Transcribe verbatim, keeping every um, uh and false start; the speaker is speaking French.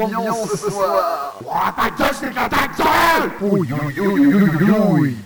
l'ambiance ce soir. Oh, ta gueule, c'est que ta gueule! Ouh, ouh, ouh, ouh, ouh, ouh.